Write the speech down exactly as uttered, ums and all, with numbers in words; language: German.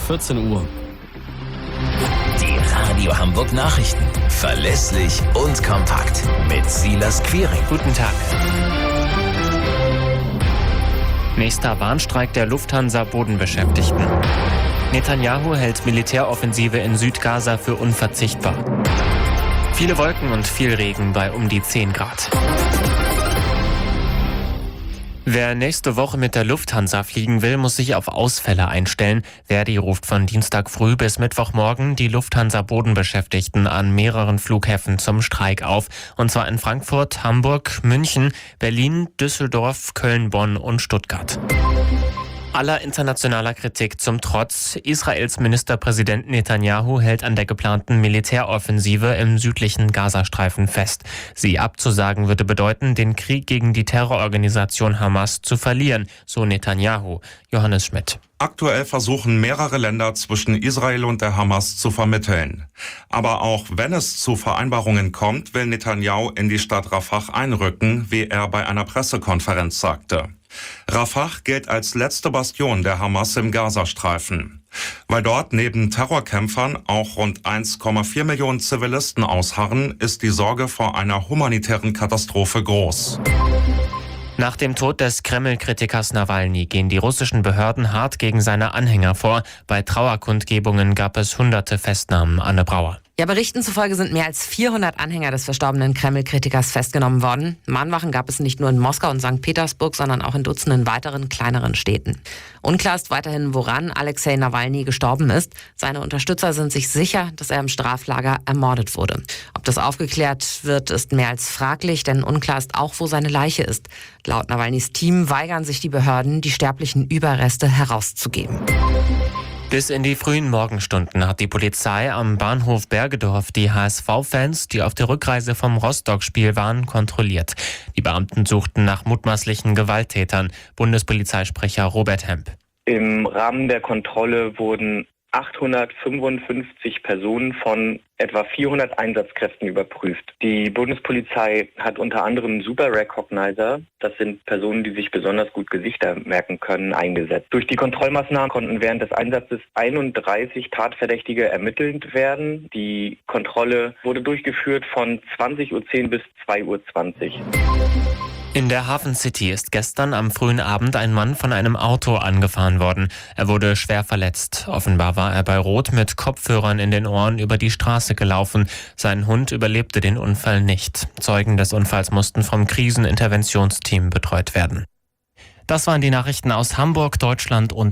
vierzehn Uhr. Die Radio Hamburg Nachrichten. Verlässlich und kompakt. Mit Silas Quiring. Guten Tag. Nächster Warnstreik der Lufthansa-Bodenbeschäftigten. Netanyahu hält Militäroffensive in Südgaza für unverzichtbar. Viele Wolken und viel Regen bei um die zehn Grad. Wer nächste Woche mit der Lufthansa fliegen will, muss sich auf Ausfälle einstellen. Verdi ruft von Dienstag früh bis Mittwochmorgen die Lufthansa-Bodenbeschäftigten an mehreren Flughäfen zum Streik auf. Und zwar in Frankfurt, Hamburg, München, Berlin, Düsseldorf, Köln, Bonn und Stuttgart. Aller internationaler Kritik zum Trotz, Israels Ministerpräsident Netanyahu hält an der geplanten Militäroffensive im südlichen Gazastreifen fest. Sie abzusagen würde bedeuten, den Krieg gegen die Terrororganisation Hamas zu verlieren, so Netanyahu. Johannes Schmidt. Aktuell versuchen mehrere Länder zwischen Israel und der Hamas zu vermitteln. Aber auch wenn es zu Vereinbarungen kommt, will Netanyahu in die Stadt Rafah einrücken, wie er bei einer Pressekonferenz sagte. Rafah gilt als letzte Bastion der Hamas im Gazastreifen. Weil dort neben Terrorkämpfern auch rund eins Komma vier Millionen Zivilisten ausharren, ist die Sorge vor einer humanitären Katastrophe groß. Nach dem Tod des Kreml-Kritikers Nawalny gehen die russischen Behörden hart gegen seine Anhänger vor. Bei Trauerkundgebungen gab es hunderte Festnahmen. Anne Brauer. Ja, Berichten zufolge sind mehr als vierhundert Anhänger des verstorbenen Kreml-Kritikers festgenommen worden. Mahnwachen gab es nicht nur in Moskau und Sankt Petersburg, sondern auch in Dutzenden weiteren kleineren Städten. Unklar ist weiterhin, woran Alexei Nawalny gestorben ist. Seine Unterstützer sind sich sicher, dass er im Straflager ermordet wurde. Ob das aufgeklärt wird, ist mehr als fraglich, denn unklar ist auch, wo seine Leiche ist. Laut Nawalnys Team weigern sich die Behörden, die sterblichen Überreste herauszugeben. Bis in die frühen Morgenstunden hat die Polizei am Bahnhof Bergedorf die H S V-Fans, die auf der Rückreise vom Rostock-Spiel waren, kontrolliert. Die Beamten suchten nach mutmaßlichen Gewalttätern. Bundespolizeisprecher Robert Hemp. Im Rahmen der Kontrolle wurden achthundertfünfundfünfzig Personen von etwa vierhundert Einsatzkräften überprüft. Die Bundespolizei hat unter anderem Super Recognizer, das sind Personen, die sich besonders gut Gesichter merken können, eingesetzt. Durch die Kontrollmaßnahmen konnten während des Einsatzes einunddreißig Tatverdächtige ermittelt werden. Die Kontrolle wurde durchgeführt von zwanzig Uhr zehn bis zwei Uhr zwanzig. In der Hafen City ist gestern am frühen Abend ein Mann von einem Auto angefahren worden. Er wurde schwer verletzt. Offenbar war er bei Rot mit Kopfhörern in den Ohren über die Straße gelaufen. Sein Hund überlebte den Unfall nicht. Zeugen des Unfalls mussten vom Kriseninterventionsteam betreut werden. Das waren die Nachrichten aus Hamburg, Deutschland und